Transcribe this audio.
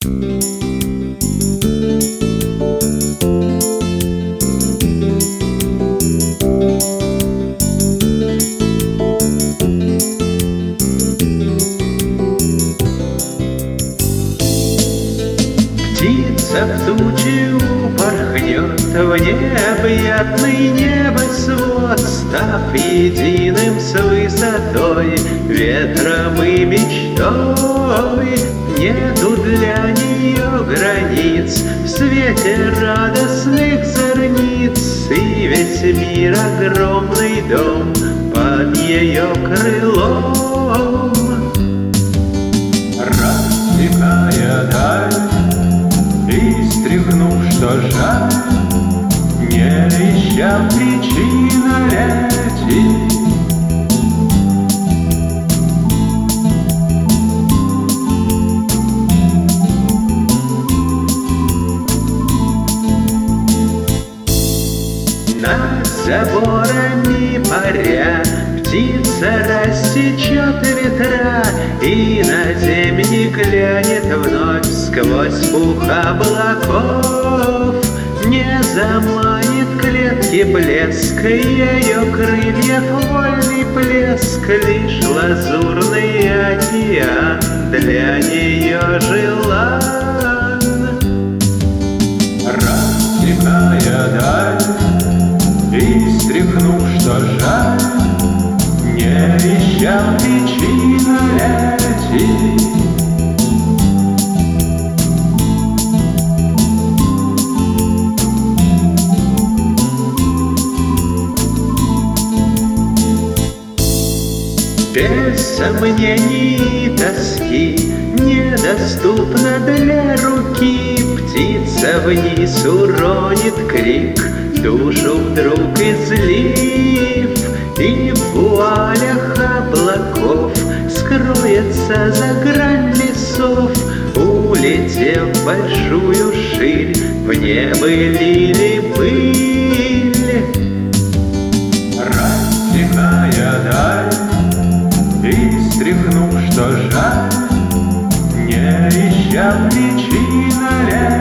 Птица в тучи упорхнет в необъятный небосвод, став единым с высотой, ветром и мечтой. Нету для нее границ в свете радостных зорниц, и весь мир огромный дом под ее крылом. Рассекая даль и стряхнув, что жаль, не ища причин лететь, над заборами паря птица рассечет ветра, и на землю глянет вновь сквозь пух облаков. Не заманит клетки блеск ее крыльев вольный плеск, лишь лазурный океан для нее желан. Рассекая даль и стряхнув, что жаль, не ища причин лететь, без сомнений и тоски, недоступна для руки, птица вниз уронит крик, душу вдруг излив, и в вуалях облаков скроется за грань лесов, улетев в большую ширь, в небо лили пыль. Рассекая даль и стряхнув, что жаль, не ища причин